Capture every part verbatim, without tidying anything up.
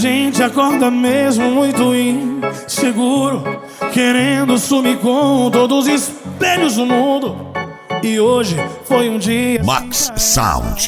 gente acorda mesmo muito inseguro, querendo sumir com todos os espelhos do mundo. E hoje foi um dia Max Sound.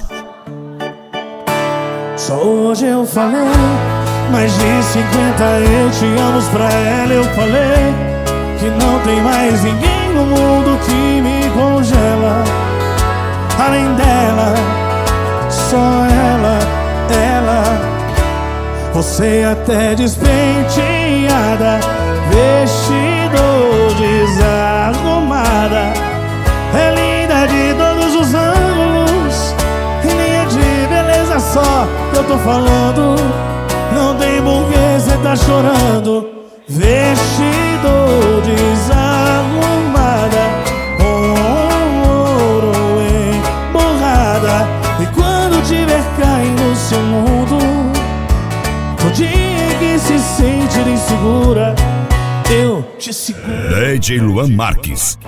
Só hoje eu falei mais de cinquenta eu te amo pra ela. Eu falei que não tem mais ninguém no mundo que me congela. Além dela, só ela, ela. Você até despenteada, vestido desarrumada, é linda de todos os ângulos, e nem é de beleza só que eu tô falando. Não tem porquê cê tá chorando. Vestido desarrumada, com ouro emborrada. E quando tiver caindo seu mundo, no dia que se sentir insegura, eu te seguro. D J Luan Marques.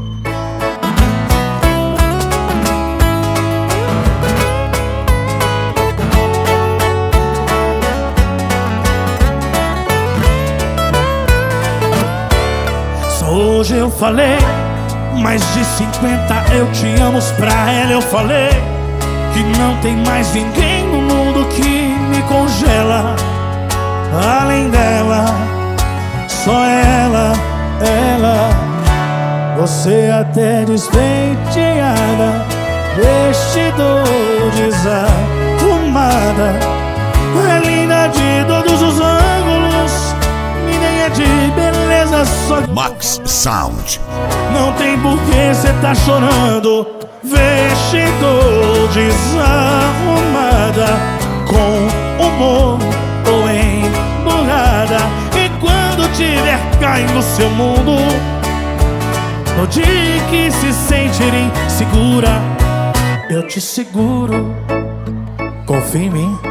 Hoje eu falei mais de cinquenta eu te amo pra ela. Eu falei que não tem mais ninguém no mundo que me congela. Além dela, só ela, ela. Você até despenteada, vestido desarrumada, é linda de todos os ângulos, e nem é de beleza só. Max Sound. Não tem porquê cê tá chorando. Vestido desarrumada, com humor ou emburrada. E quando tiver caindo seu mundo, no dia que se sentir insegura, eu te seguro. Confia em mim.